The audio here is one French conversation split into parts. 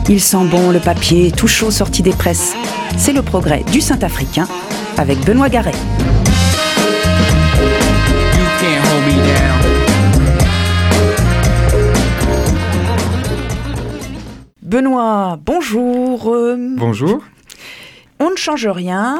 Il sent bon le papier, tout chaud sorti des presses. C'est le progrès du Saint-Africain avec Benoît Garet. Benoît, bonjour. Bonjour. On ne change rien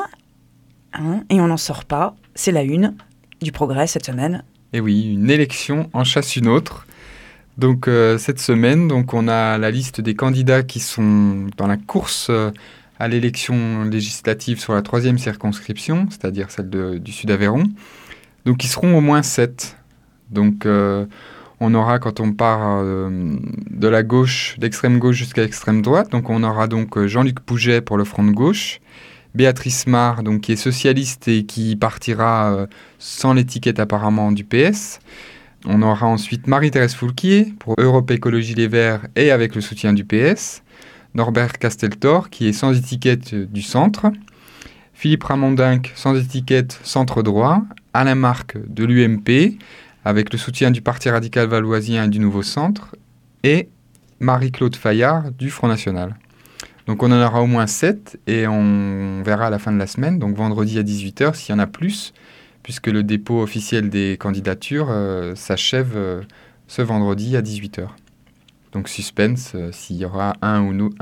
et on n'en sort pas. C'est la une du progrès cette semaine. Et oui, une élection en chasse une autre. Donc cette semaine, on a la liste des candidats qui sont dans la course à l'élection législative sur la 3e circonscription, c'est-à-dire celle du Sud-Aveyron. Donc ils seront au moins 7. Donc on aura, quand on part de la gauche, d'extrême gauche jusqu'à l'extrême droite, donc on aura donc Jean-Luc Pouget pour le Front de gauche, Béatrice Mar, donc qui est socialiste et qui partira sans l'étiquette apparemment du PS. On aura ensuite Marie-Thérèse Foulquier pour Europe Écologie Les Verts et avec le soutien du PS. Norbert Casteltor qui est sans étiquette du centre. Philippe Ramondinck sans étiquette centre droit. Alain Marc de l'UMP avec le soutien du Parti radical valoisien et du Nouveau Centre. Et Marie-Claude Fayard du Front National. Donc on en aura au moins 7 et on verra à la fin de la semaine, donc vendredi à 18h s'il y en a plus, puisque le dépôt officiel des candidatures s'achève ce vendredi à 18h. Donc suspense s'il y aura un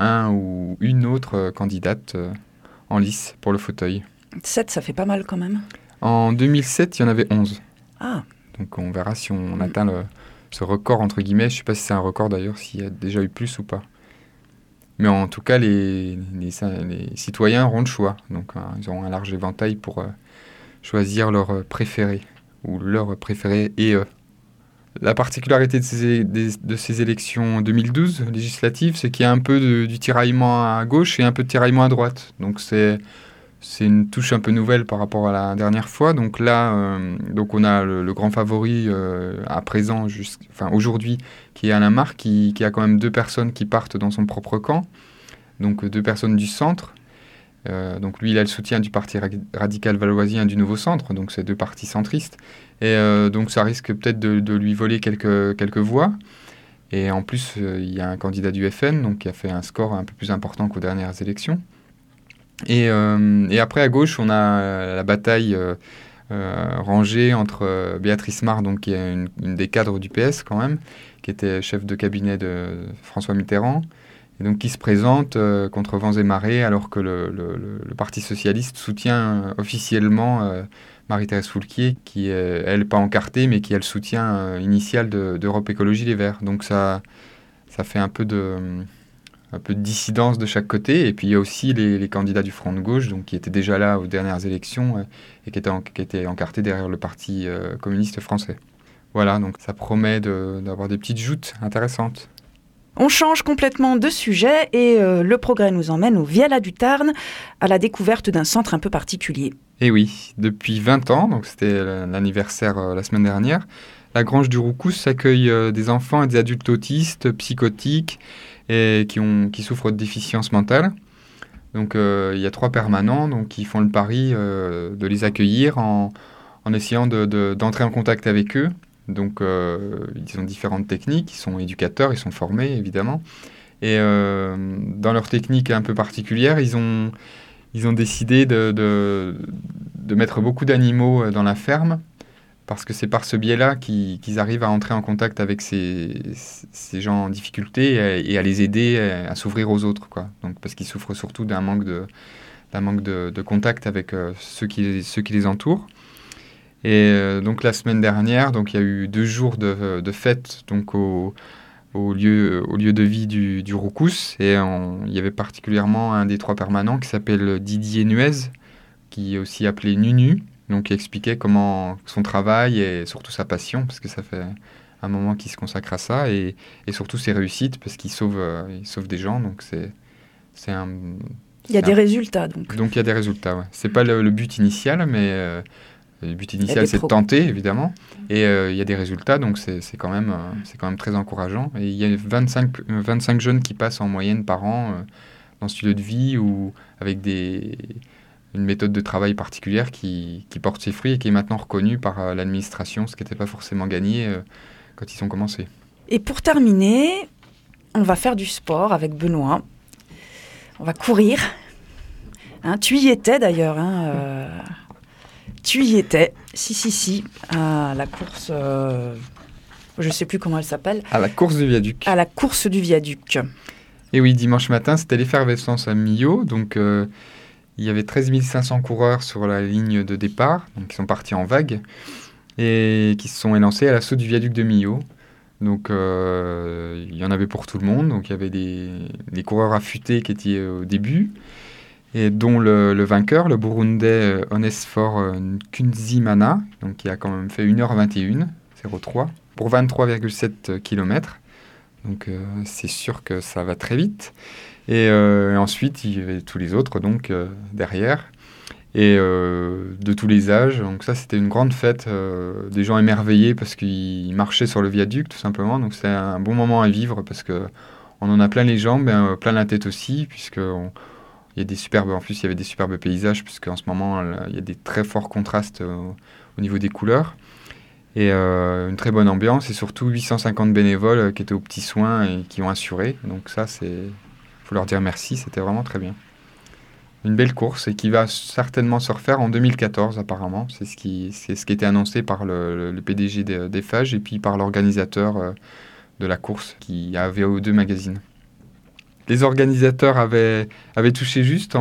ou une autre candidate en lice pour le fauteuil. 7, ça fait pas mal quand même. En 2007, il y en avait 11. Ah. Donc on verra si on atteint ce record, entre guillemets. Je ne sais pas si c'est un record d'ailleurs, s'il y a déjà eu plus ou pas. Mais en tout cas, les citoyens auront le choix. Donc ils auront un large éventail pour choisir leur préféré, ou leur préféré et eux. La particularité de ces élections 2012 législatives, c'est qu'il y a un peu du tiraillement à gauche et un peu de tiraillement à droite. Donc c'est une touche un peu nouvelle par rapport à la dernière fois. Donc là, on a le grand favori à présent, aujourd'hui, qui est Alain Marc, qui a quand même 2 personnes qui partent dans son propre camp. Donc 2 personnes du centre. Donc lui, il a le soutien du Parti radical valoisien et du Nouveau Centre, donc c'est 2 partis centristes. Et donc ça risque peut-être de lui voler quelques voix. Et en plus, il y a un candidat du FN donc, qui a fait un score un peu plus important qu'aux dernières élections. Et après, à gauche, on a la bataille rangée entre Béatrice Mar, donc, qui est une des cadres du PS quand même, qui était chef de cabinet de François Mitterrand, et donc qui se présente contre vents et marées, alors que le Parti socialiste soutient officiellement Marie-Thérèse Foulquier, qui est, elle, pas encartée, mais qui a le soutien initial d'Europe Écologie Les Verts. Donc ça fait un peu de dissidence de chaque côté. Et puis il y a aussi les candidats du Front de gauche, donc, qui étaient déjà là aux dernières élections et qui étaient encartés derrière le Parti communiste français. Voilà, donc ça promet d'avoir des petites joutes intéressantes. On change complètement de sujet et le progrès nous emmène au Viala du Tarn à la découverte d'un centre un peu particulier. Et oui, depuis 20 ans, donc c'était l'anniversaire la semaine dernière, la Grange du Roucous accueille des enfants et des adultes autistes, psychotiques et qui souffrent de déficience mentale. Donc il y a 3 permanents donc, qui font le pari de les accueillir en essayant d'entrer en contact avec eux. Donc ils ont différentes techniques, ils sont éducateurs, ils sont formés évidemment. Et dans leur technique un peu particulière, ils ont décidé de mettre beaucoup d'animaux dans la ferme, parce que c'est par ce biais-là qu'ils arrivent à entrer en contact avec ces gens en difficulté et à les aider à s'ouvrir aux autres, quoi. Donc, parce qu'ils souffrent surtout d'un manque de contact avec ceux qui les entourent. Et donc la semaine dernière, donc, il y a eu 2 jours de fête donc, au lieu de vie du Roucous. Et il y avait particulièrement un des 3 permanents qui s'appelle Didier Nuez, qui est aussi appelé Nunu, donc qui expliquait comment son travail et surtout sa passion, parce que ça fait un moment qu'il se consacre à ça, et surtout ses réussites, parce qu'il sauve des gens. Donc c'est un... Il y a des résultats, donc. Donc il y a des résultats, ouais. C'est pas le but initial, mais... Le but initial, c'est de tenter, évidemment. Et il y a des résultats, donc c'est quand même très encourageant. Et il y a 25 jeunes qui passent en moyenne par an dans ce lieu de vie, ou avec une méthode de travail particulière qui porte ses fruits et qui est maintenant reconnue par l'administration, ce qui n'était pas forcément gagné quand ils ont commencé. Et pour terminer, on va faire du sport avec Benoît. On va courir. Hein, tu y étais d'ailleurs. Hein, tu y étais. Si. À la course... je ne sais plus comment elle s'appelle. À la course du viaduc. À la course du viaduc. Et oui, dimanche matin, c'était l'effervescence à Millau. Donc, il y avait 13 500 coureurs sur la ligne de départ. Donc, ils sont partis en vague et qui se sont élancés à l'assaut du viaduc de Millau. Donc, il y en avait pour tout le monde. Donc, il y avait des coureurs affûtés qui étaient au début, et dont le vainqueur, le Burundais Onesphore Nkunzimana, donc, qui a quand même fait 1h21, 03, pour 23,7 km. Donc, c'est sûr que ça va très vite. Et ensuite, il y avait tous les autres, donc, derrière. Et de tous les âges. Donc ça, c'était une grande fête. Des gens émerveillés parce qu'ils marchaient sur le viaduc, tout simplement. Donc c'est un bon moment à vivre parce qu'on en a plein les jambes, plein la tête aussi, en plus, il y avait des superbes paysages, puisqu'en ce moment, il y a des très forts contrastes au niveau des couleurs. Et une très bonne ambiance, et surtout 850 bénévoles qui étaient aux petits soins et qui ont assuré. Donc ça, faut leur dire merci, c'était vraiment très bien. Une belle course, et qui va certainement se refaire en 2014 apparemment. C'est ce qui était annoncé par le PDG d'Eiffage et puis par l'organisateur de la course qui a VO2 Magazine. Les organisateurs avaient touché juste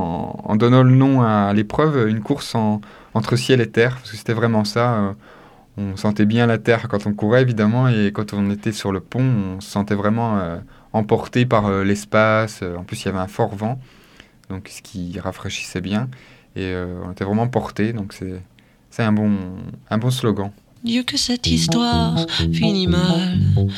en donnant le nom à l'épreuve, une course entre ciel et terre, parce que c'était vraiment ça. On sentait bien la terre quand on courait évidemment, et quand on était sur le pont, on se sentait vraiment emporté par l'espace. En plus, il y avait un fort vent, donc ce qui rafraîchissait bien, et on était vraiment porté, donc c'est un bon slogan. Dieu que cette histoire finit mal,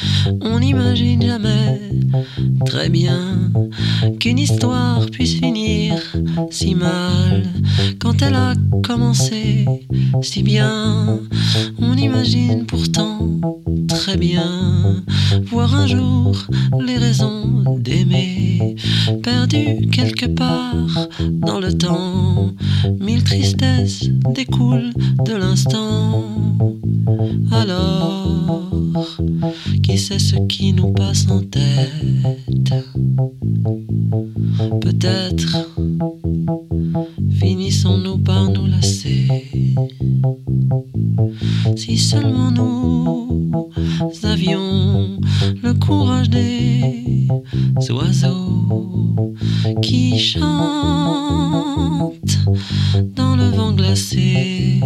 on n'imagine jamais très bien qu'une histoire puisse finir si mal. Quand elle a commencé si bien, on imagine pourtant très bien voir un jour les raisons d'aimer perdues quelque part dans le temps. Mille tristesses découlent de l'instant. Alors, qui sait ce qui nous passe en tête? Peut-être finissons-nous par nous lasser. Si seulement nous avions le courage des oiseaux qui chantent dans le vent glacé.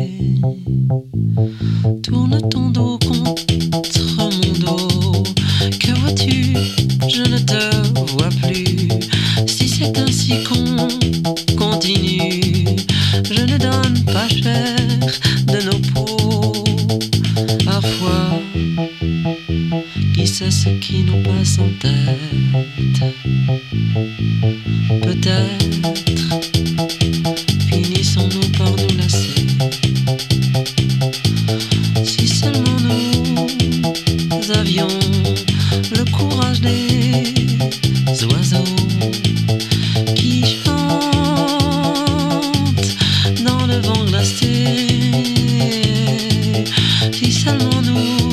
Tourne ton dos contre mon dos. Que vois-tu? Je ne te vois plus. Si c'est ainsi qu'on continue, je ne donne pas cher de nos peaux. Parfois, qui sait ce qui nous passe en tête? Peut-être finissons-nous par nous lasser. Si seulement nous avions le courage des oiseaux qui chantent dans le vent glacé. Si seulement nous